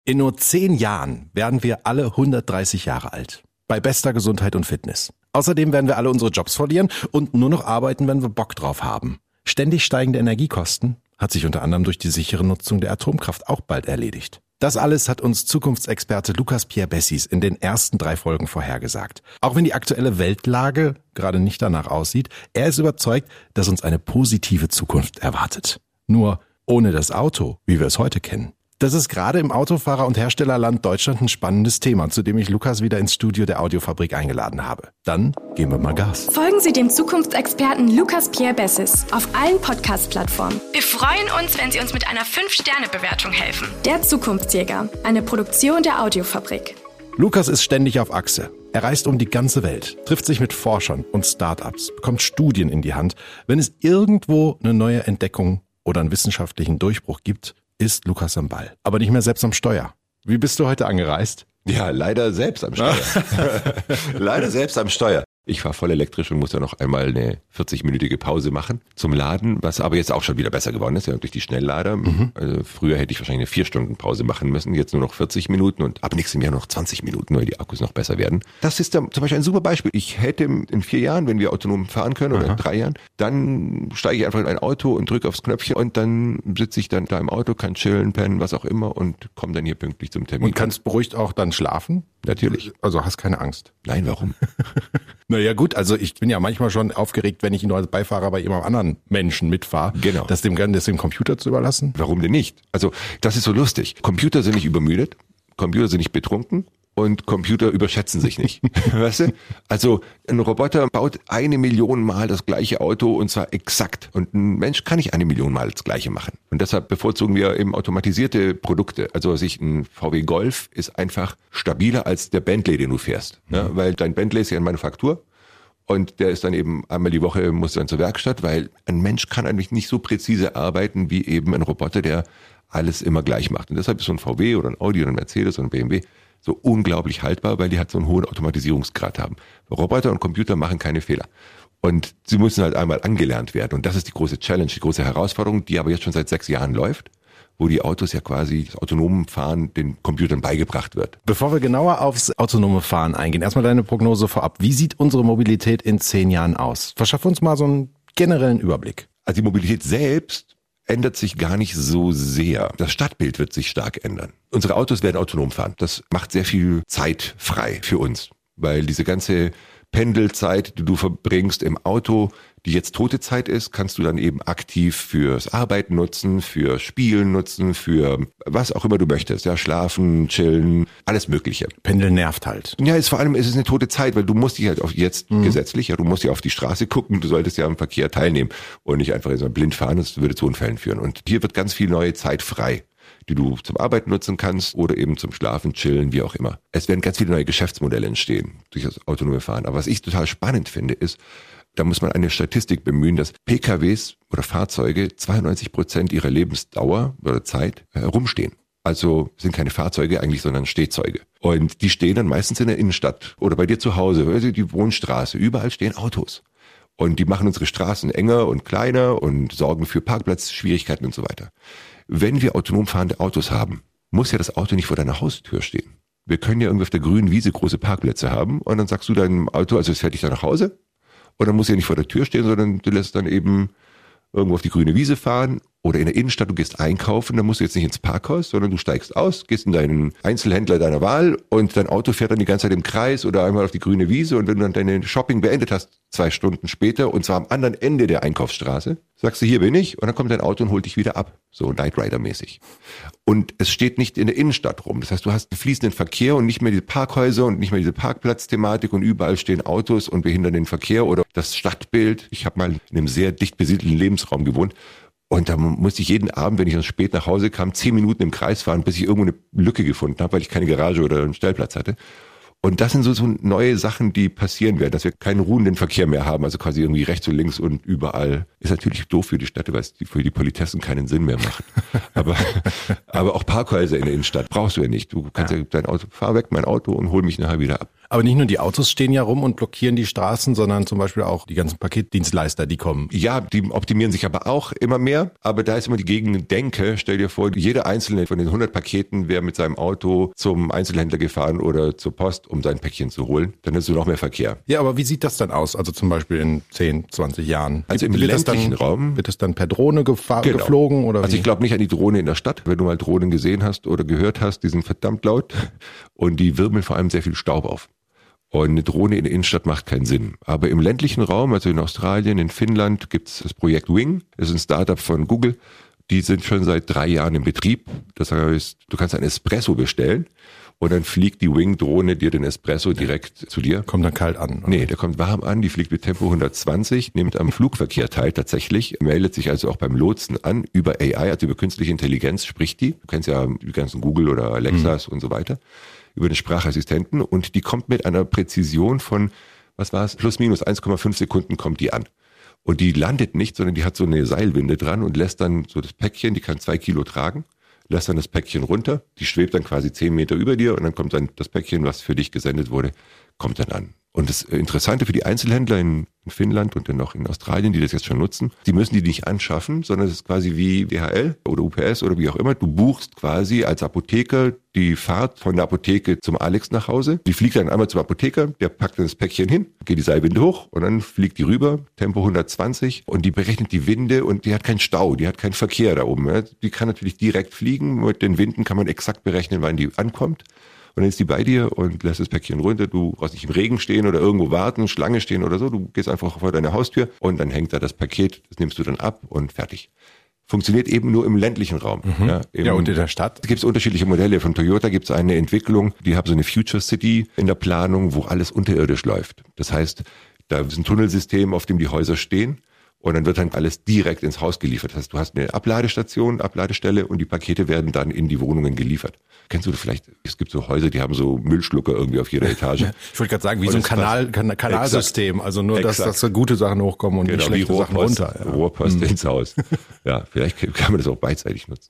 In nur 10 Jahren werden wir alle 130 Jahre alt. Bei bester Gesundheit und Fitness. Außerdem werden wir alle unsere Jobs verlieren und nur noch arbeiten, wenn wir Bock drauf haben. Ständig steigende Energiekosten hat sich unter anderem durch die sichere Nutzung der Atomkraft auch bald erledigt. Das alles hat uns Zukunftsexperte Lucas Pierre Bessys in den ersten 3 Folgen vorhergesagt. Auch wenn die aktuelle Weltlage gerade nicht danach aussieht, er ist überzeugt, dass uns eine positive Zukunft erwartet. Nur ohne das Auto, wie wir es heute kennen. Das ist gerade im Autofahrer- und Herstellerland Deutschland ein spannendes Thema, zu dem ich Lukas wieder ins Studio der Audiofabrik eingeladen habe. Dann geben wir mal Gas. Folgen Sie dem Zukunftsexperten Lucas Pierre Bessys auf allen Podcast-Plattformen. Wir freuen uns, wenn Sie uns mit einer 5-Sterne-Bewertung helfen. Der Zukunftsjäger, eine Produktion der Audiofabrik. Lukas ist ständig auf Achse. Er reist um die ganze Welt, trifft sich mit Forschern und Start-ups, bekommt Studien in die Hand. Wenn es irgendwo eine neue Entdeckung oder einen wissenschaftlichen Durchbruch gibt, ist Lukas am Ball, aber nicht mehr selbst am Steuer. Wie bist du heute angereist? Ja, leider selbst am Steuer. Leider selbst am Steuer. Ich fahre voll elektrisch und muss ja noch einmal eine 40-minütige Pause machen zum Laden, was aber jetzt auch schon wieder besser geworden ist, ja, durch die Schnelllader. Also früher hätte ich wahrscheinlich eine 4-Stunden-Pause machen müssen, jetzt nur noch 40 Minuten und ab nächstem Jahr noch 20 Minuten, weil die Akkus noch besser werden. Das ist zum Beispiel ein super Beispiel. Ich hätte in 4 Jahren, wenn wir autonom fahren können, oder in 3 Jahren, dann steige ich einfach in ein Auto und drücke aufs Knöpfchen und dann sitze ich dann da im Auto, kann chillen, pennen, was auch immer und komme dann hier pünktlich zum Termin. Und kannst beruhigt auch dann schlafen? Natürlich. Also hast keine Angst? Nein, warum? Naja gut, also ich bin ja manchmal schon aufgeregt, wenn ich nur als Beifahrer bei jemand anderen Menschen mitfahre. Genau. Das dem Computer zu überlassen? Warum denn nicht? Also das ist so lustig. Computer sind nicht übermüdet, Computer sind nicht betrunken und Computer überschätzen sich nicht. Weißt du? Also ein Roboter baut 1 Million Mal das gleiche Auto und zwar exakt. Und ein Mensch kann nicht 1 Million Mal das gleiche machen. Und deshalb bevorzugen wir eben automatisierte Produkte. Also ein VW Golf ist einfach stabiler als der Bentley, den du fährst. Ja, weil dein Bentley ist ja in Manufaktur. Und der ist dann eben einmal die Woche, muss dann zur Werkstatt, weil ein Mensch kann eigentlich nicht so präzise arbeiten wie eben ein Roboter, der alles immer gleich macht. Und deshalb ist so ein VW oder ein Audi oder ein Mercedes oder ein BMW so unglaublich haltbar, weil die halt so einen hohen Automatisierungsgrad haben. Roboter und Computer machen keine Fehler. Und sie müssen halt einmal angelernt werden. Und das ist die große Challenge, die große Herausforderung, die aber jetzt schon seit 6 Jahren läuft, wo die Autos ja quasi das autonome Fahren den Computern beigebracht wird. Bevor wir genauer aufs autonome Fahren eingehen, erstmal deine Prognose vorab. Wie sieht unsere Mobilität in 10 Jahren aus? Verschaff uns mal so einen generellen Überblick. Also die Mobilität selbst ändert sich gar nicht so sehr. Das Stadtbild wird sich stark ändern. Unsere Autos werden autonom fahren. Das macht sehr viel Zeit frei für uns, weil diese ganze Pendelzeit, die du verbringst im Auto, die jetzt tote Zeit ist, kannst du dann eben aktiv fürs Arbeiten nutzen, für Spielen nutzen, für was auch immer du möchtest. Ja, schlafen, chillen, alles Mögliche. Pendeln nervt halt. Ja, vor allem ist es eine tote Zeit, weil du musst dich halt gesetzlich, ja, du musst ja auf die Straße gucken, du solltest ja am Verkehr teilnehmen und nicht einfach so blind fahren, das würde zu Unfällen führen. Und hier wird ganz viel neue Zeit frei, die du zum Arbeiten nutzen kannst oder eben zum Schlafen, chillen, wie auch immer. Es werden ganz viele neue Geschäftsmodelle entstehen durch das autonome Fahren. Aber was ich total spannend finde, ist, da muss man eine Statistik bemühen, dass PKWs oder Fahrzeuge 92% ihrer Lebensdauer oder Zeit rumstehen. Also sind keine Fahrzeuge eigentlich, sondern Stehzeuge. Und die stehen dann meistens in der Innenstadt oder bei dir zu Hause, also die Wohnstraße. Überall stehen Autos. Und die machen unsere Straßen enger und kleiner und sorgen für Parkplatzschwierigkeiten und so weiter. Wenn wir autonom fahrende Autos haben, muss ja das Auto nicht vor deiner Haustür stehen. Wir können ja irgendwie auf der grünen Wiese große Parkplätze haben und dann sagst du deinem Auto, also es fährt dich da nach Hause. Und dann muss ja nicht vor der Tür stehen, sondern du lässt dann eben irgendwo auf die grüne Wiese fahren oder in der Innenstadt, du gehst einkaufen, dann musst du jetzt nicht ins Parkhaus, sondern du steigst aus, gehst in deinen Einzelhändler deiner Wahl und dein Auto fährt dann die ganze Zeit im Kreis oder einmal auf die grüne Wiese und wenn du dann deine Shopping beendet hast, 2 Stunden später und zwar am anderen Ende der Einkaufsstraße, sagst du, hier bin ich und dann kommt dein Auto und holt dich wieder ab, so Knight Rider mäßig. Und es steht nicht in der Innenstadt rum, das heißt, du hast einen fließenden Verkehr und nicht mehr diese Parkhäuser und nicht mehr diese Parkplatzthematik und überall stehen Autos und behindern den Verkehr oder das Stadtbild. Ich habe mal in einem sehr dicht besiedelten Lebensraum gewohnt. Und da musste ich jeden Abend, wenn ich dann spät nach Hause kam, 10 Minuten im Kreis fahren, bis ich irgendwo eine Lücke gefunden habe, weil ich keine Garage oder einen Stellplatz hatte. Und das sind so neue Sachen, die passieren werden, dass wir keinen ruhenden Verkehr mehr haben, also quasi irgendwie rechts und links und überall. Ist natürlich doof für die Städte, weil es für die Politessen keinen Sinn mehr macht. Aber auch Parkhäuser in der Innenstadt brauchst du ja nicht. Du kannst ja dein Auto, fahr weg mein Auto und hol mich nachher wieder ab. Aber nicht nur die Autos stehen ja rum und blockieren die Straßen, sondern zum Beispiel auch die ganzen Paketdienstleister, die kommen. Ja, die optimieren sich aber auch immer mehr. Aber da ist immer die Gegendenke. Stell dir vor, jeder einzelne von den 100 Paketen wäre mit seinem Auto zum Einzelhändler gefahren oder zur Post, um sein Päckchen zu holen. Dann hast du noch mehr Verkehr. Ja, aber wie sieht das dann aus? Also zum Beispiel in 10, 20 Jahren? Also im ländlichen Raum. Wird es dann per Drohne geflogen? Oder also wie? ich glaube nicht an die Drohne in der Stadt. Wenn du mal Drohnen gesehen hast oder gehört hast, die sind verdammt laut und die wirbeln vor allem sehr viel Staub auf. Und eine Drohne in der Innenstadt macht keinen Sinn. Aber im ländlichen Raum, also in Australien, in Finnland, gibt es das Projekt Wing. Das ist ein Startup von Google. Die sind schon seit 3 Jahren im Betrieb. Das heißt, du kannst einen Espresso bestellen und dann fliegt die Wing-Drohne dir den Espresso direkt zu dir. Kommt dann kalt an? Oder? Nee, der kommt warm an, die fliegt mit Tempo 120, nimmt am Flugverkehr teil tatsächlich, meldet sich also auch beim Lotsen an, über AI, also über künstliche Intelligenz spricht die. Du kennst ja die ganzen Google oder Alexas und so weiter, über den Sprachassistenten und die kommt mit einer Präzision von, was war es, plus minus 1,5 Sekunden kommt die an. Und die landet nicht, sondern die hat so eine Seilwinde dran und lässt dann so das Päckchen, die kann 2 Kilo tragen, lässt dann das Päckchen runter, die schwebt dann quasi 10 Meter über dir und dann kommt dann das Päckchen, was für dich gesendet wurde, kommt dann an. Und das Interessante für die Einzelhändler in Finnland und dann auch in Australien, die das jetzt schon nutzen, die müssen die nicht anschaffen, sondern es ist quasi wie DHL oder UPS oder wie auch immer. Du buchst quasi als Apotheker die Fahrt von der Apotheke zum Alex nach Hause. Die fliegt dann einmal zum Apotheker, der packt dann das Päckchen hin, geht die Seilwinde hoch und dann fliegt die rüber, Tempo 120 und die berechnet die Winde und die hat keinen Stau, die hat keinen Verkehr da oben. Die kann natürlich direkt fliegen, mit den Winden kann man exakt berechnen, wann die ankommt. Und dann ist die bei dir und lässt das Päckchen runter. Du brauchst nicht im Regen stehen oder irgendwo warten, Schlange stehen oder so. Du gehst einfach vor deine Haustür und dann hängt da das Paket. Das nimmst du dann ab und fertig. Funktioniert eben nur im ländlichen Raum. Ja, und in der Stadt? Es gibt unterschiedliche Modelle. Von Toyota gibt es eine Entwicklung, die haben so eine Future City in der Planung, wo alles unterirdisch läuft. Das heißt, da ist ein Tunnelsystem, auf dem die Häuser stehen. Und dann wird dann alles direkt ins Haus geliefert. Das heißt, du hast eine Abladestation, Abladestelle und die Pakete werden dann in die Wohnungen geliefert. Kennst du das vielleicht? Es gibt so Häuser, die haben so Müllschlucker irgendwie auf jeder Etage. Ich wollte gerade sagen, wie so ein Kanalsystem. Exakt. Also nur, dass so gute Sachen hochkommen und nicht schlechte Sachen runter. Ja. Rohrpost ins Haus. Ja, vielleicht kann man das auch beidseitig nutzen.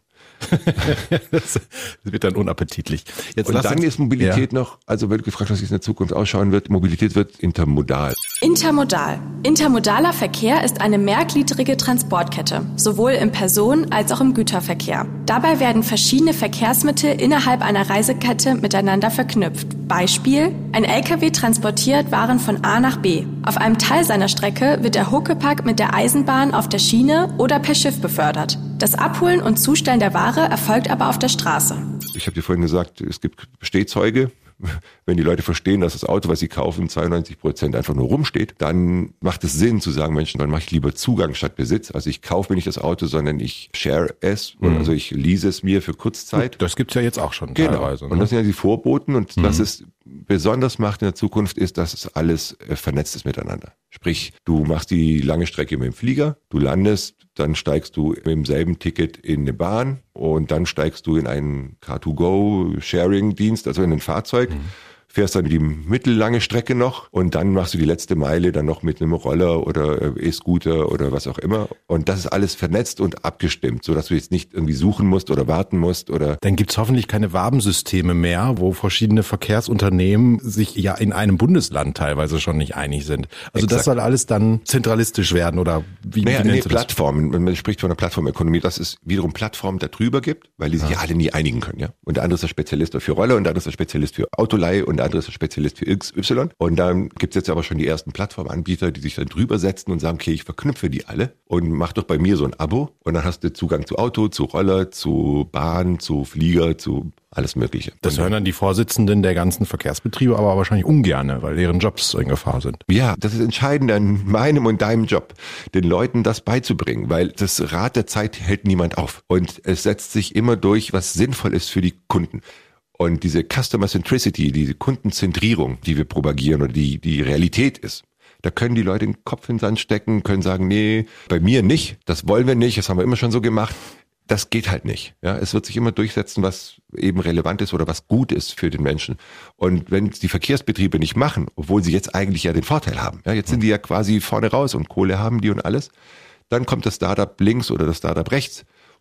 Das wird dann unappetitlich. Jetzt und dann ist Mobilität noch, also wenn du gefragt hast, wie es in der Zukunft ausschauen wird, Mobilität wird intermodal. Intermodal. Intermodaler Verkehr ist eine mehrgliedrige Transportkette, sowohl im Personen- als auch im Güterverkehr. Dabei werden verschiedene Verkehrsmittel innerhalb einer Reisekette miteinander verknüpft. Beispiel: Ein LKW transportiert Waren von A nach B. Auf einem Teil seiner Strecke wird der Huckepack mit der Eisenbahn auf der Schiene oder per Schiff befördert. Das Abholen und Zustellen der Ware erfolgt aber auf der Straße. Ich habe dir vorhin gesagt, es gibt Stehzeuge. Wenn die Leute verstehen, dass das Auto, was sie kaufen, 92% einfach nur rumsteht, dann macht es Sinn zu sagen, Menschen, dann mache ich lieber Zugang statt Besitz. Also ich kaufe mir nicht das Auto, sondern ich share es, also ich lease es mir für Kurzzeit. Das gibt's ja jetzt auch schon teilweise. Ne? Und das sind ja die Vorboten und was es besonders macht in der Zukunft ist, dass es alles vernetzt ist miteinander. Sprich, du machst die lange Strecke mit dem Flieger, du landest, dann steigst du mit demselben Ticket in eine Bahn und dann steigst du in einen Car2Go-Sharing-Dienst, also in ein Fahrzeug, fährst dann die mittellange Strecke noch und dann machst du die letzte Meile dann noch mit einem Roller oder E-Scooter oder was auch immer. Und das ist alles vernetzt und abgestimmt, sodass du jetzt nicht irgendwie suchen musst oder warten musst oder. Dann gibt's hoffentlich keine Wabensysteme mehr, wo verschiedene Verkehrsunternehmen sich ja in einem Bundesland teilweise schon nicht einig sind. Also Exakt. Das soll alles dann zentralistisch werden oder wie nennst du das? Plattformen. Man spricht von einer Plattformökonomie, dass es wiederum Plattformen da drüber gibt, weil die sich ja alle nie einigen können, ja. Und der andere ist der Spezialist für Roller und der andere ist der Spezialist für Autoleih und der andere ist der Spezialist für XY. Und dann gibt's jetzt aber schon die ersten Plattformanbieter, die sich dann drüber setzen und sagen, okay, ich verknüpfe die alle und mach doch bei mir so ein Abo und dann hast du Zugang zu Auto, zu Roller, zu Bahn, zu Flieger, zu alles Mögliche. Das hören dann die Vorsitzenden der ganzen Verkehrsbetriebe aber wahrscheinlich ungerne, weil deren Jobs in Gefahr sind. Ja, das ist entscheidend an meinem und deinem Job, den Leuten das beizubringen, weil das Rad der Zeit hält niemand auf und es setzt sich immer durch, was sinnvoll ist für die Kunden. Und diese Customer Centricity, diese Kundenzentrierung, die wir propagieren oder die Realität ist, da können die Leute den Kopf in den Sand stecken, können sagen, nee, bei mir nicht, das wollen wir nicht, das haben wir immer schon so gemacht. Das geht halt nicht. Ja, es wird sich immer durchsetzen, was eben relevant ist oder was gut ist für den Menschen. Und wenn es die Verkehrsbetriebe nicht machen, obwohl sie jetzt eigentlich ja den Vorteil haben, ja, jetzt sind die ja quasi vorne raus und Kohle haben die und alles, dann kommt das Startup links oder das Startup rechts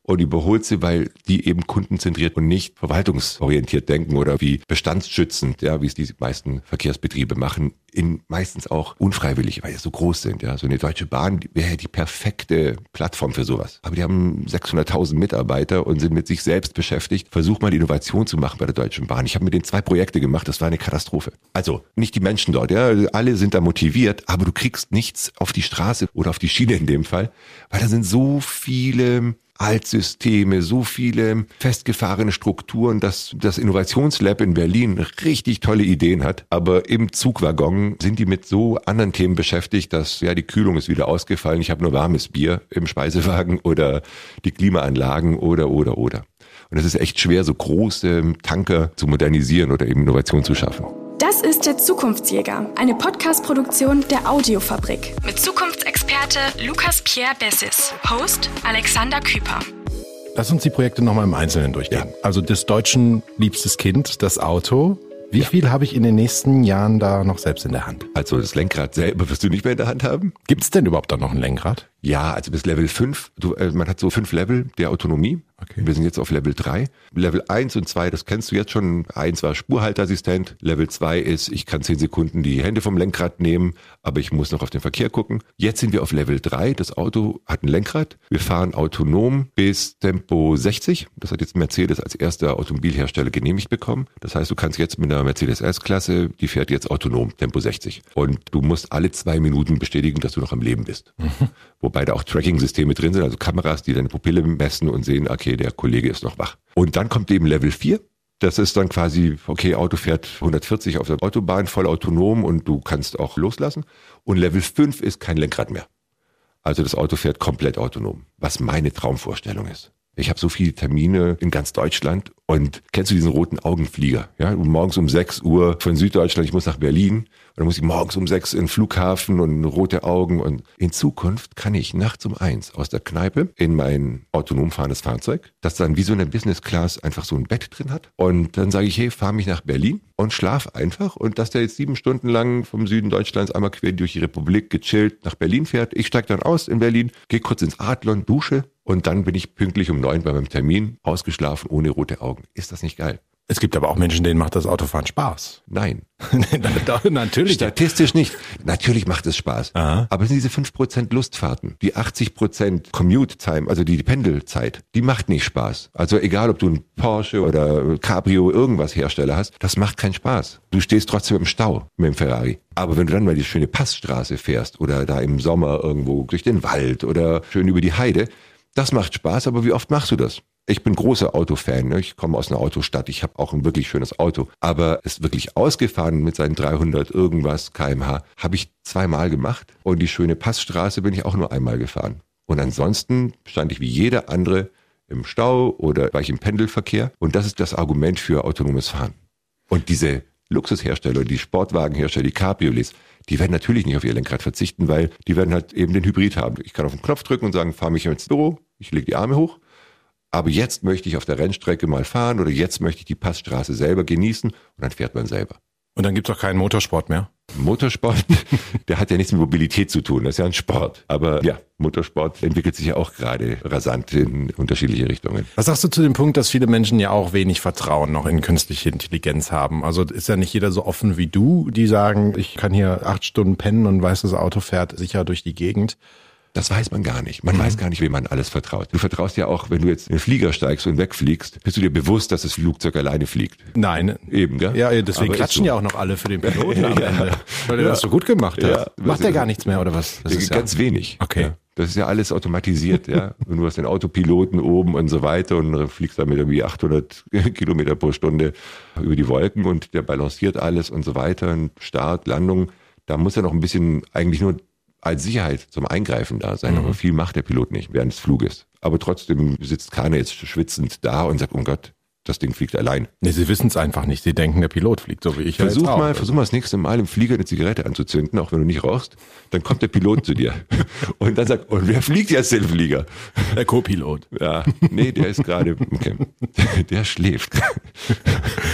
und überholt sie, weil die eben kundenzentriert und nicht verwaltungsorientiert denken oder wie bestandsschützend, ja, wie es die meisten Verkehrsbetriebe machen, meistens auch unfreiwillig, weil sie so groß sind. Ja, so eine Deutsche Bahn wäre die perfekte Plattform für sowas. Aber die haben 600.000 Mitarbeiter und sind mit sich selbst beschäftigt. Versuch mal die Innovation zu machen bei der Deutschen Bahn. Ich habe mit denen 2 Projekte gemacht, das war eine Katastrophe. Also nicht die Menschen dort, ja, alle sind da motiviert, aber du kriegst nichts auf die Straße oder auf die Schiene in dem Fall, weil da sind so viele Altsysteme, so viele festgefahrene Strukturen, dass das Innovationslab in Berlin richtig tolle Ideen hat. Aber im Zugwaggon sind die mit so anderen Themen beschäftigt, dass ja die Kühlung ist wieder ausgefallen, ich habe nur warmes Bier im Speisewagen oder die Klimaanlagen oder. Und es ist echt schwer, so große Tanker zu modernisieren oder eben Innovation zu schaffen. Das ist der Zukunftsjäger, eine Podcast-Produktion der Audiofabrik mit Zukunftsexperte Lukas Pierre Bessis, Host Alexander Küper. Lass uns die Projekte nochmal im Einzelnen durchgehen. Ja. Also des Deutschen liebstes Kind, das Auto. Wie viel habe ich in den nächsten Jahren da noch selbst in der Hand? Also das Lenkrad selber wirst du nicht mehr in der Hand haben. Gibt es denn überhaupt da noch ein Lenkrad? Ja, also bis Level 5. Man hat so 5 Level der Autonomie. Okay. Wir sind jetzt auf Level 3. Level 1 und 2, das kennst du jetzt schon. 1 war Spurhalteassistent. Level 2 ist, ich kann 10 Sekunden die Hände vom Lenkrad nehmen, aber ich muss noch auf den Verkehr gucken. Jetzt sind wir auf Level 3. Das Auto hat ein Lenkrad. Wir fahren autonom bis Tempo 60. Das hat jetzt Mercedes als erster Automobilhersteller genehmigt bekommen. Das heißt, du kannst jetzt mit einer Mercedes S-Klasse, die fährt jetzt autonom, Tempo 60. Und du musst alle 2 Minuten bestätigen, dass du noch am Leben bist. Wobei da auch Tracking-Systeme drin sind, also Kameras, die deine Pupille messen und sehen, okay, der Kollege ist noch wach. Und dann kommt eben Level 4. Das ist dann quasi, okay, Auto fährt 140 auf der Autobahn, voll autonom und du kannst auch loslassen. Und Level 5 ist kein Lenkrad mehr. Also das Auto fährt komplett autonom, was meine Traumvorstellung ist. Ich habe so viele Termine in ganz Deutschland und kennst du diesen roten Augenflieger? Ja, morgens um 6 Uhr von Süddeutschland, ich muss nach Berlin und dann muss ich morgens um 6 in den Flughafen und rote Augen und in Zukunft kann ich nachts um 1 aus der Kneipe in mein autonom fahrendes Fahrzeug, das dann wie so eine Business Class einfach so ein Bett drin hat und dann sage ich, hey, fahr mich nach Berlin und schlaf einfach und dass der jetzt 7 Stunden lang vom Süden Deutschlands einmal quer durch die Republik gechillt nach Berlin fährt. Ich steige dann aus in Berlin, gehe kurz ins Adlon, dusche und dann bin ich pünktlich um 9 bei meinem Termin, ausgeschlafen, ohne rote Augen. Ist das nicht geil? Es gibt aber auch Menschen, denen macht das Autofahren Spaß. Nein. Natürlich. Statistisch nicht. Natürlich macht es Spaß. Aha. Aber es sind diese 5% Lustfahrten, die 80% Commute Time, also die Pendelzeit, die macht nicht Spaß. Also egal, ob du ein Porsche oder Cabrio irgendwas Hersteller hast, das macht keinen Spaß. Du stehst trotzdem im Stau mit dem Ferrari. Aber wenn du dann mal die schöne Passstraße fährst oder da im Sommer irgendwo durch den Wald oder schön über die Heide, das macht Spaß, aber wie oft machst du das? Ich bin großer Autofan, ne? Ich komme aus einer Autostadt, ich habe auch ein wirklich schönes Auto. Aber es wirklich ausgefahren mit seinen 300 irgendwas km/h habe ich 2-mal gemacht und die schöne Passstraße bin ich auch nur einmal gefahren. Und ansonsten stand ich wie jeder andere im Stau oder war ich im Pendelverkehr und das ist das Argument für autonomes Fahren. Und diese Luxushersteller, die Sportwagenhersteller, die Cabriolets, die werden natürlich nicht auf ihr Lenkrad verzichten, weil die werden halt eben den Hybrid haben. Ich kann auf den Knopf drücken und sagen, fahr mich ins Büro, ich lege die Arme hoch, aber jetzt möchte ich auf der Rennstrecke mal fahren oder jetzt möchte ich die Passstraße selber genießen und dann fährt man selber. Und dann gibt's auch keinen Motorsport mehr? Motorsport, der hat ja nichts mit Mobilität zu tun, das ist ja ein Sport. Aber ja, Motorsport entwickelt sich ja auch gerade rasant in unterschiedliche Richtungen. Was sagst du zu dem Punkt, dass viele Menschen ja auch wenig Vertrauen noch in künstliche Intelligenz haben? Also ist ja nicht jeder so offen wie du, die sagen, ich kann hier 8 Stunden pennen und weiß, das Auto fährt sicher durch die Gegend. Das weiß man gar nicht. Man weiß gar nicht, wem man alles vertraut. Du vertraust ja auch, wenn du jetzt in den Flieger steigst und wegfliegst, bist du dir bewusst, dass das Flugzeug alleine fliegt. Nein. Eben, gell? Ja, deswegen klatschen so. Ja auch noch alle für den Piloten am Ende. Weil der das so gut gemacht hat. Ja, macht der gar nichts mehr, oder was? Das ist ganz wenig. Okay. Ja. Das ist ja alles automatisiert, ja. Und du hast den Autopiloten oben und so weiter und fliegst damit irgendwie 800 Kilometer pro Stunde über die Wolken und der balanciert alles und so weiter. Und Start, Landung, da muss ja noch ein bisschen eigentlich nur als Sicherheit zum Eingreifen da sein, aber viel macht der Pilot nicht während des Fluges. Aber trotzdem sitzt keiner jetzt schwitzend da und sagt, oh Gott, das Ding fliegt allein. Nee, sie wissen es einfach nicht. Sie denken, der Pilot fliegt, so wie ich. Versuch mal das nächste Mal im Flieger eine Zigarette anzuzünden, auch wenn du nicht rauchst. Dann kommt der Pilot zu dir und dann sagt, und wer fliegt jetzt den Flieger? Der Co-Pilot. Ja, nee, der ist gerade, okay. Der schläft.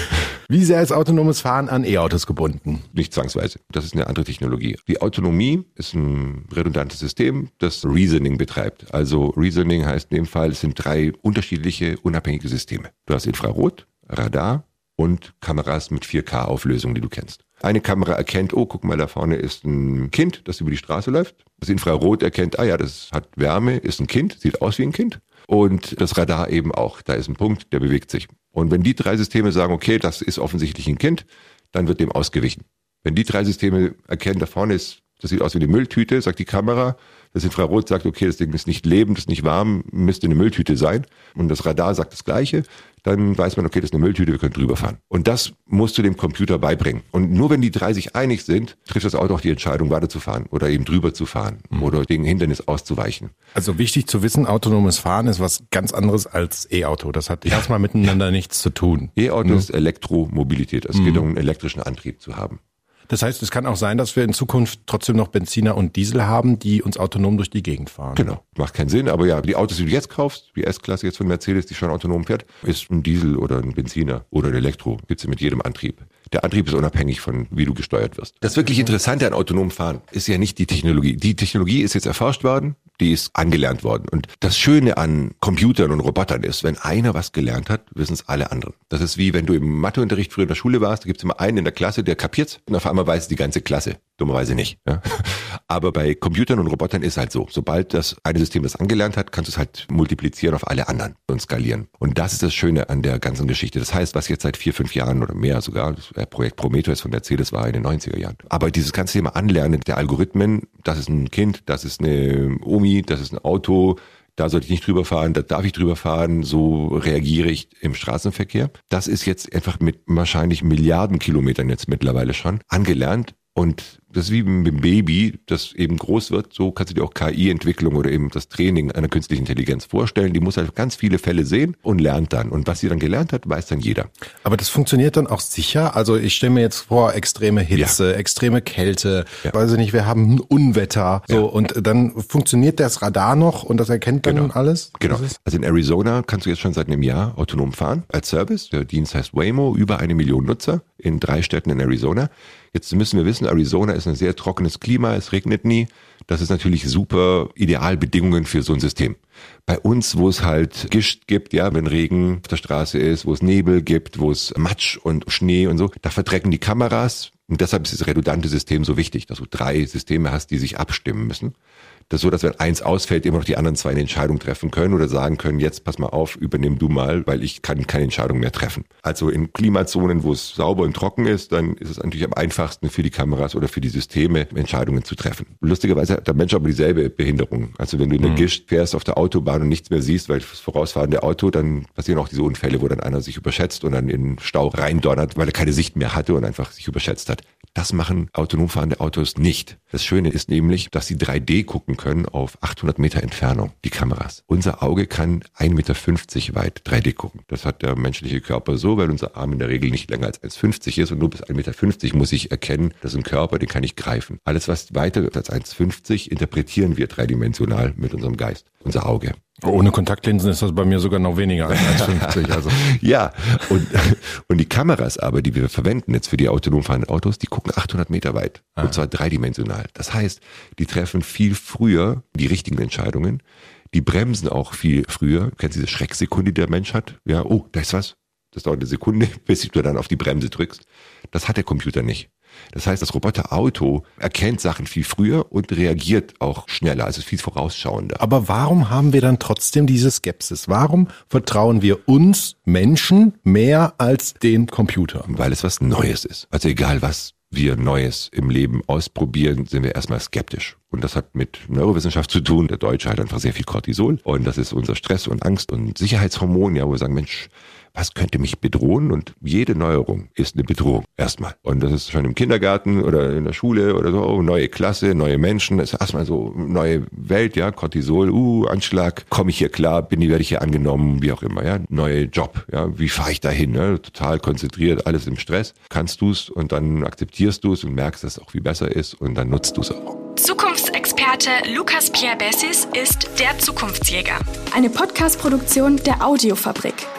Wie sehr ist autonomes Fahren an E-Autos gebunden? Nicht zwangsweise. Das ist eine andere Technologie. Die Autonomie ist ein redundantes System, das Reasoning betreibt. Also Reasoning heißt in dem Fall, es sind 3 unterschiedliche, unabhängige Systeme. Du hast Infrarot, Radar und Kameras mit 4K-Auflösung, die du kennst. Eine Kamera erkennt, oh, guck mal, da vorne ist ein Kind, das über die Straße läuft. Das Infrarot erkennt, das hat Wärme, ist ein Kind, sieht aus wie ein Kind. Und das Radar eben auch, da ist ein Punkt, der bewegt sich. Und wenn die 3 Systeme sagen, okay, das ist offensichtlich ein Kind, dann wird dem ausgewichen. Wenn die 3 Systeme erkennen, da vorne ist, das sieht aus wie eine Mülltüte, sagt die Kamera. Das Infrarot sagt, okay, das Ding ist nicht lebend, ist nicht warm, müsste eine Mülltüte sein. Und das Radar sagt das Gleiche. Dann weiß man, okay, das ist eine Mülltüte, wir können drüber fahren. Und das musst du dem Computer beibringen. Und nur wenn die 3 sich einig sind, trifft das Auto auch die Entscheidung, weiterzufahren oder eben drüber zu fahren oder dem Hindernis auszuweichen. Also wichtig zu wissen, autonomes Fahren ist was ganz anderes als E-Auto. Das hat erstmal miteinander nichts zu tun. E-Auto ist Elektromobilität. Es geht um einen elektrischen Antrieb zu haben. Das heißt, es kann auch sein, dass wir in Zukunft trotzdem noch Benziner und Diesel haben, die uns autonom durch die Gegend fahren. Genau, macht keinen Sinn, aber ja, die Autos, die du jetzt kaufst, die S-Klasse jetzt von Mercedes, die schon autonom fährt, ist ein Diesel oder ein Benziner oder ein Elektro, gibt's ja mit jedem Antrieb. Der Antrieb ist unabhängig von, wie du gesteuert wirst. Das wirklich Interessante an autonomem Fahren ist ja nicht die Technologie. Die Technologie ist jetzt erforscht worden, die ist angelernt worden. Und das Schöne an Computern und Robotern ist, wenn einer was gelernt hat, wissen es alle anderen. Das ist wie, wenn du im Matheunterricht früher in der Schule warst, da gibt's immer einen in der Klasse, der kapiert's und auf einmal weiß es die ganze Klasse. Dummerweise nicht. Ja. Aber bei Computern und Robotern ist halt so. Sobald das eine System das angelernt hat, kannst du es halt multiplizieren auf alle anderen und skalieren. Und das ist das Schöne an der ganzen Geschichte. Das heißt, was jetzt seit 4-5 Jahren oder mehr sogar, das Projekt Prometheus von Mercedes war in den 90er Jahren. Aber dieses ganze Thema Anlernen der Algorithmen, das ist ein Kind, das ist eine Omi, das ist ein Auto, da sollte ich nicht drüber fahren, da darf ich drüber fahren, so reagiere ich im Straßenverkehr. Das ist jetzt einfach mit wahrscheinlich Milliarden Kilometern jetzt mittlerweile schon angelernt. Und das ist wie mit dem Baby, das eben groß wird, so kannst du dir auch KI-Entwicklung oder eben das Training einer künstlichen Intelligenz vorstellen. Die muss halt ganz viele Fälle sehen und lernt dann. Und was sie dann gelernt hat, weiß dann jeder. Aber das funktioniert dann auch sicher? Also ich stelle mir jetzt vor, extreme Hitze, extreme Kälte, weiß ich nicht, wir haben ein Unwetter, so und dann funktioniert das Radar noch und das erkennt dann alles? Genau. Also in Arizona kannst du jetzt schon seit einem Jahr autonom fahren als Service. Der Dienst heißt Waymo, über 1 Million Nutzer in 3 Städten in Arizona. Jetzt müssen wir wissen, Arizona ist ein sehr trockenes Klima, es regnet nie. Das ist natürlich super Idealbedingungen für so ein System. Bei uns, wo es halt Gischt gibt, ja, wenn Regen auf der Straße ist, wo es Nebel gibt, wo es Matsch und Schnee und so, da verdrecken die Kameras. Und deshalb ist das redundante System so wichtig, dass du 3 Systeme hast, die sich abstimmen müssen. Das ist so, dass wenn eins ausfällt, immer noch die anderen 2 eine Entscheidung treffen können oder sagen können, jetzt pass mal auf, übernimm du mal, weil ich kann keine Entscheidung mehr treffen. Also in Klimazonen, wo es sauber und trocken ist, dann ist es natürlich am einfachsten für die Kameras oder für die Systeme, Entscheidungen zu treffen. Lustigerweise hat der Mensch aber dieselbe Behinderung. Also wenn du in der Gischt fährst auf der Autobahn und nichts mehr siehst, weil das vorausfahrende Auto, dann passieren auch diese Unfälle, wo dann einer sich überschätzt und dann in den Stau reindonnert, weil er keine Sicht mehr hatte und einfach sich überschätzt hat. Das machen autonom fahrende Autos nicht. Das Schöne ist nämlich, dass sie 3D gucken können auf 800 Meter Entfernung, die Kameras. Unser Auge kann 1,50 Meter weit 3D gucken. Das hat der menschliche Körper so, weil unser Arm in der Regel nicht länger als 1,50 ist und nur bis 1,50 Meter muss ich erkennen, das ist ein Körper, den kann ich greifen. Alles, was weiter als 1,50 interpretieren wir dreidimensional mit unserem Geist, unser Auge. Ohne Kontaktlinsen ist das bei mir sogar noch weniger als 1,50. Also. Ja, und die Kameras aber, die wir verwenden jetzt für die autonom fahrenden Autos, die gucken 800 Meter weit. Und zwar dreidimensional. Das heißt, die treffen viel früher die richtigen Entscheidungen. Die bremsen auch viel früher. Du kennst diese Schrecksekunde, die der Mensch hat? Ja, oh, da ist was. Das dauert eine Sekunde, bis du dann auf die Bremse drückst. Das hat der Computer nicht. Das heißt, das Roboterauto erkennt Sachen viel früher und reagiert auch schneller, also viel vorausschauender. Aber warum haben wir dann trotzdem diese Skepsis? Warum vertrauen wir uns Menschen mehr als den Computer? Weil es was Neues ist. Also egal, was wir Neues im Leben ausprobieren, sind wir erstmal skeptisch. Und das hat mit Neurowissenschaft zu tun. Der Deutsche hat einfach sehr viel Cortisol. Und das ist unser Stress- und Angst- und Sicherheitshormon, ja, wo wir sagen, Mensch, was könnte mich bedrohen? Und jede Neuerung ist eine Bedrohung erstmal. Und das ist schon im Kindergarten oder in der Schule oder so, oh, neue Klasse, neue Menschen, das ist erstmal so neue Welt, ja, Cortisol, Anschlag, komme ich hier klar, werde ich hier angenommen, wie auch immer, ja, neue Job, ja, wie fahre ich da hin, ne? Total konzentriert, alles im Stress, kannst du es und dann akzeptierst du es und merkst, dass es auch viel besser ist und dann nutzt du es auch. Zukunftsexperte Lukas Pierre Bessis ist der Zukunftsjäger. Eine Podcast-Produktion der Audiofabrik.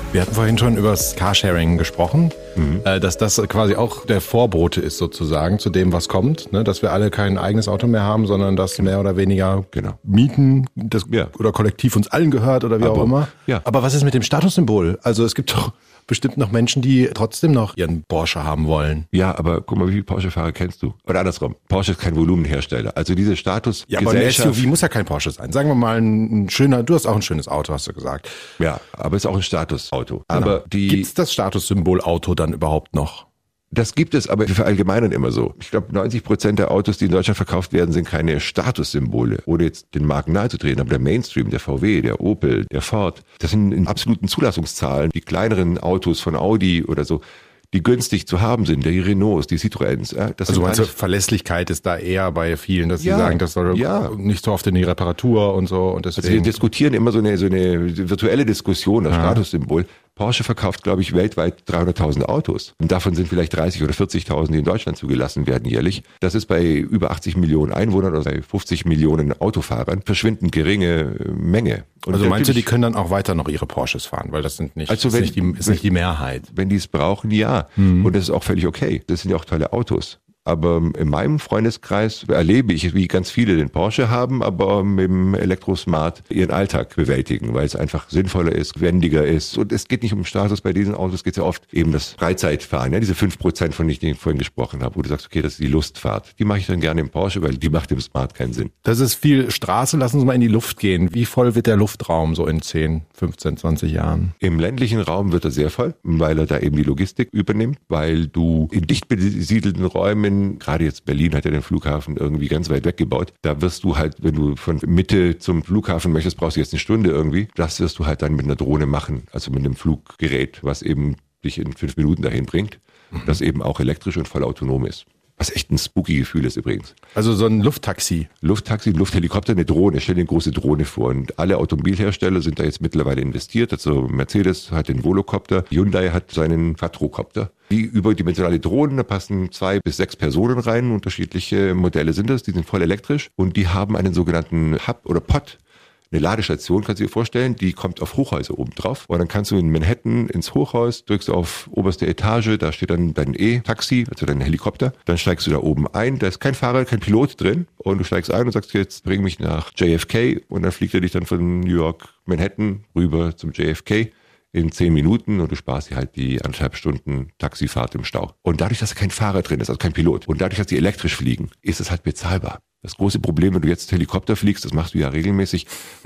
Wir hatten vorhin schon über das Carsharing gesprochen, dass das quasi auch der Vorbote ist sozusagen zu dem, was kommt, ne? Dass wir alle kein eigenes Auto mehr haben, sondern das mehr oder weniger mieten, das oder kollektiv uns allen gehört oder wie auch immer. Ja. Aber was ist mit dem Statussymbol? Also es gibt doch bestimmt noch Menschen, die trotzdem noch ihren Porsche haben wollen. Ja, aber guck mal, wie viele Porsche-Fahrer kennst du? Oder andersrum, Porsche ist kein Volumenhersteller. Also diese Status. Ja, aber ein SUV muss ja kein Porsche sein. Sagen wir mal ein schöner, du hast auch ein schönes Auto, hast du gesagt. Ja, aber ist auch ein Statusauto. Genau. Aber gibt's das Statussymbol Auto dann überhaupt noch? Das gibt es, aber wir verallgemeinern immer so. Ich glaube, 90% der Autos, die in Deutschland verkauft werden, sind keine Statussymbole. Ohne jetzt den Marken nahe zu treten, aber der Mainstream, der VW, der Opel, der Ford, das sind in absoluten Zulassungszahlen. Die kleineren Autos von Audi oder so, die günstig zu haben sind, die Renaults, die Citroëns. Das also meinst du, Verlässlichkeit ist da eher bei vielen, dass sie sagen, das soll nicht so oft in die Reparatur und so. Und deswegen. Also wir diskutieren immer so eine virtuelle Diskussion, das Statussymbol. Porsche verkauft, glaube ich, weltweit 300.000 Autos. Und davon sind vielleicht 30 oder 40.000, die in Deutschland zugelassen werden jährlich. Das ist bei über 80 Millionen Einwohnern oder bei 50 Millionen Autofahrern verschwindend geringe Menge. Und also meinst du, die können dann auch weiter noch ihre Porsches fahren, weil das sind nicht, ist nicht die Mehrheit. Wenn die es brauchen, ja. Und das ist auch völlig okay. Das sind ja auch tolle Autos. Aber in meinem Freundeskreis erlebe ich, wie ganz viele den Porsche haben, aber mit dem Elektrosmart ihren Alltag bewältigen, weil es einfach sinnvoller ist, wendiger ist. Und es geht nicht um Status bei diesen Autos, es geht ja oft eben das Freizeitfahren, ja, diese 5%, von denen ich vorhin gesprochen habe, wo du sagst, okay, das ist die Lustfahrt. Die mache ich dann gerne im Porsche, weil die macht im Smart keinen Sinn. Das ist viel Straße, lass uns mal in die Luft gehen. Wie voll wird der Luftraum so in 10, 15, 20 Jahren? Im ländlichen Raum wird er sehr voll, weil er da eben die Logistik übernimmt, weil du in dicht besiedelten Räumen, gerade jetzt Berlin hat ja den Flughafen irgendwie ganz weit weggebaut. Da wirst du halt, wenn du von Mitte zum Flughafen möchtest, brauchst du jetzt eine Stunde irgendwie. Das wirst du halt dann mit einer Drohne machen, also mit einem Fluggerät, was eben dich in 5 Minuten dahin bringt, das eben auch elektrisch und voll autonom ist. Was echt ein spooky Gefühl ist übrigens. Also so ein Lufttaxi. Ein Lufthelikopter, eine Drohne. Stell dir eine große Drohne vor. Und alle Automobilhersteller sind da jetzt mittlerweile investiert. Also Mercedes hat den Volocopter, Hyundai hat seinen Quadrocopter. Die überdimensionale Drohnen, da passen 2 bis 6 Personen rein. Unterschiedliche Modelle sind das. Die sind voll elektrisch. Und die haben einen sogenannten Hub oder Pod. Eine Ladestation, kannst du dir vorstellen, die kommt auf Hochhäuser oben drauf. Und dann kannst du in Manhattan ins Hochhaus, drückst auf oberste Etage, da steht dann dein E-Taxi, also dein Helikopter. Dann steigst du da oben ein, da ist kein Fahrer, kein Pilot drin. Und du steigst ein und sagst, jetzt bring mich nach JFK. Und dann fliegt er dich dann von New York, Manhattan rüber zum JFK in 10 Minuten und du sparst dir halt die 1,5 Stunden Taxifahrt im Stau. Und dadurch, dass da kein Fahrer drin ist, also kein Pilot, und dadurch, dass die elektrisch fliegen, ist es halt bezahlbar. Das große Problem, wenn du jetzt Helikopter fliegst, das machst du ja regelmäßig,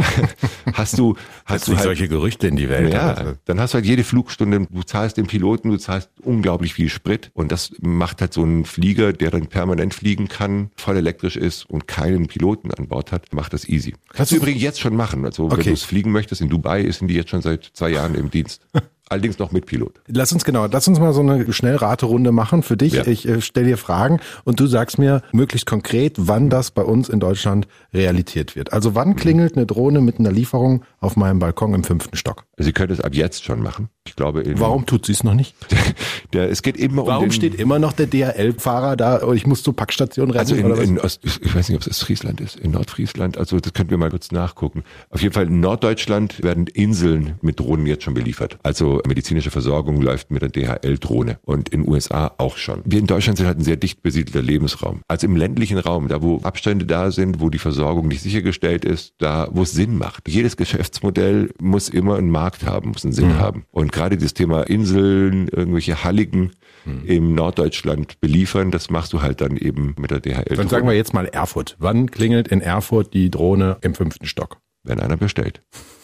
hast du halt solche Gerüchte in die Welt. Ja, dann hast du halt jede Flugstunde, du zahlst den Piloten, du zahlst unglaublich viel Sprit und das macht halt so einen Flieger, der dann permanent fliegen kann, voll elektrisch ist und keinen Piloten an Bord hat, macht das easy. Kannst du übrigens jetzt schon machen. Also wenn du es fliegen möchtest, in Dubai sind die jetzt schon seit 2 Jahren im Dienst. Allerdings noch mit Pilot. Lass uns mal so eine Schnellraterunde machen für dich. Ja. Ich stelle dir Fragen und du sagst mir möglichst konkret, wann das bei uns in Deutschland Realität wird. Also wann klingelt eine Drohne mit einer Lieferung auf meinem Balkon im 5. Stock? Sie könnte es ab jetzt schon machen. Ich glaube, warum tut sie es noch nicht? Es geht immer Warum steht immer noch der DHL-Fahrer da und ich muss zur Packstation rennen? Also ich weiß nicht, ob es Ostfriesland ist, in Nordfriesland, also das könnten wir mal kurz nachgucken. Auf jeden Fall in Norddeutschland werden Inseln mit Drohnen jetzt schon beliefert. Also medizinische Versorgung läuft mit der DHL-Drohne und in den USA auch schon. Wir in Deutschland sind halt ein sehr dicht besiedelter Lebensraum. Also im ländlichen Raum, da wo Abstände da sind, wo die Versorgung nicht sichergestellt ist, da wo es Sinn macht. Jedes Geschäftsmodell muss immer einen Markt haben, muss einen Sinn haben. Und gerade das Thema Inseln, irgendwelche Halligen im Norddeutschland beliefern, das machst du halt dann eben mit der DHL-Drohne. Dann sagen wir jetzt mal Erfurt. Wann klingelt in Erfurt die Drohne im 5. Stock? Wenn einer bestellt.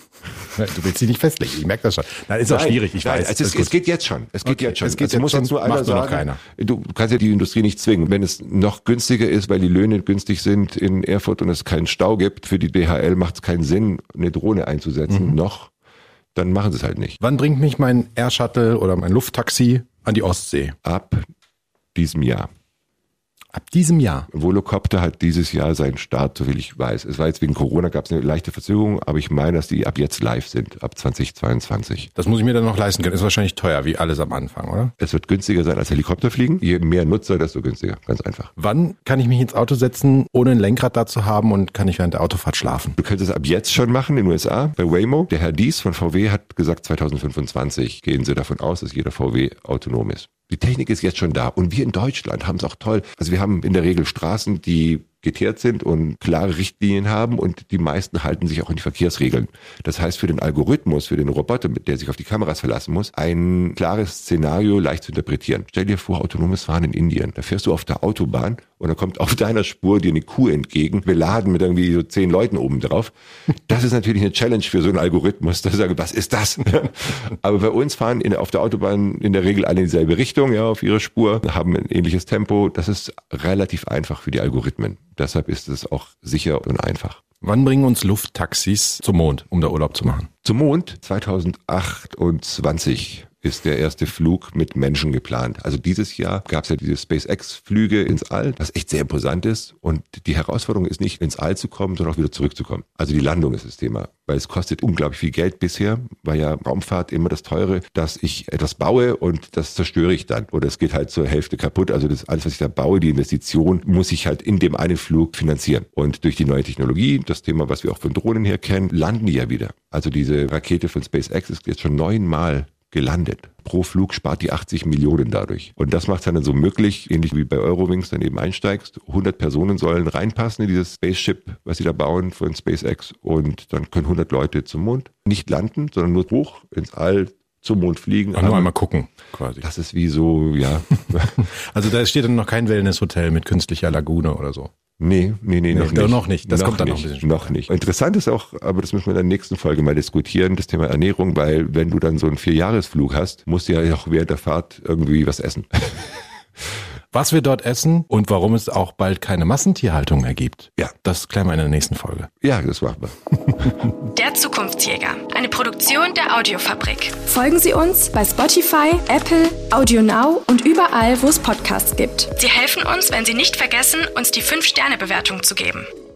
Du willst sie nicht festlegen, ich merke das schon. Nein, ist auch schwierig, ich weiß. Also es geht jetzt schon. Es geht jetzt schon. Es muss jetzt nur einer sagen. Noch keiner. Du kannst ja die Industrie nicht zwingen. Wenn es noch günstiger ist, weil die Löhne günstig sind in Erfurt und es keinen Stau gibt, für die DHL macht es keinen Sinn, eine Drohne einzusetzen, dann machen sie es halt nicht. Wann bringt mich mein Air Shuttle oder mein Lufttaxi an die Ostsee? Ab diesem Jahr. Ab diesem Jahr? Volocopter hat dieses Jahr seinen Start, soviel ich weiß. Es war jetzt wegen Corona, gab es eine leichte Verzögerung, aber ich meine, dass die ab jetzt live sind, ab 2022. Das muss ich mir dann noch leisten können. Ist wahrscheinlich teuer, wie alles am Anfang, oder? Es wird günstiger sein als Helikopterfliegen. Je mehr Nutzer, desto günstiger. Ganz einfach. Wann kann ich mich ins Auto setzen, ohne ein Lenkrad da zu haben und kann ich während der Autofahrt schlafen? Du könntest es ab jetzt schon machen in den USA bei Waymo. Der Herr Dies von VW hat gesagt, 2025 gehen sie davon aus, dass jeder VW autonom ist. Die Technik ist jetzt schon da und wir in Deutschland haben es auch toll. Also wir haben in der Regel Straßen, die geteert sind und klare Richtlinien haben und die meisten halten sich auch an die Verkehrsregeln. Das heißt für den Algorithmus, für den Roboter, der sich auf die Kameras verlassen muss, ein klares Szenario leicht zu interpretieren. Stell dir vor, autonomes Fahren in Indien. Da fährst du auf der Autobahn und da kommt auf deiner Spur dir eine Kuh entgegen, beladen mit irgendwie so 10 Leuten oben drauf. Das ist natürlich eine Challenge für so einen Algorithmus, da sage, was ist das? Aber bei uns fahren auf der Autobahn in der Regel alle in dieselbe Richtung, ja, auf ihre Spur, haben ein ähnliches Tempo. Das ist relativ einfach für die Algorithmen. Deshalb ist es auch sicher und einfach. Wann bringen uns Lufttaxis zum Mond, um da Urlaub zu machen? Zum Mond 2028 ist der erste Flug mit Menschen geplant. Also dieses Jahr gab es ja diese SpaceX-Flüge ins All, was echt sehr imposant ist. Und die Herausforderung ist nicht, ins All zu kommen, sondern auch wieder zurückzukommen. Also die Landung ist das Thema, weil es kostet unglaublich viel Geld bisher, weil ja Raumfahrt immer das Teure, dass ich etwas baue und das zerstöre ich dann. Oder es geht halt zur Hälfte kaputt. Also das alles, was ich da baue, die Investition, muss ich halt in dem einen Flug finanzieren. Und durch die neue Technologie, das Thema, was wir auch von Drohnen her kennen, landen die ja wieder. Also diese Rakete von SpaceX ist jetzt schon 9-mal gelandet. Pro Flug spart die 80 Millionen dadurch. Und das macht es dann so möglich, ähnlich wie bei Eurowings dann eben einsteigst. 100 Personen sollen reinpassen in dieses Spaceship, was sie da bauen von SpaceX. Und dann können 100 Leute zum Mond nicht landen, sondern nur hoch ins All zum Mond fliegen. Nur einmal gucken, quasi. Das ist wie so, ja. Also da steht dann noch kein Wellnesshotel mit künstlicher Lagune oder so. Nee, noch nicht. Das kommt dann noch ein bisschen später. Noch nicht. Interessant ist auch, aber das müssen wir in der nächsten Folge mal diskutieren, das Thema Ernährung, weil wenn du dann so einen 4-Jahresflug hast, musst du ja auch während der Fahrt irgendwie was essen. Was wir dort essen und warum es auch bald keine Massentierhaltung mehr gibt. Ja. Das klären wir in der nächsten Folge. Ja, das machen wir. Der Zukunftsjäger. Eine Produktion der Audiofabrik. Folgen Sie uns bei Spotify, Apple, AudioNow und überall, wo es Podcasts gibt. Sie helfen uns, wenn Sie nicht vergessen, uns die 5-Sterne-Bewertung zu geben.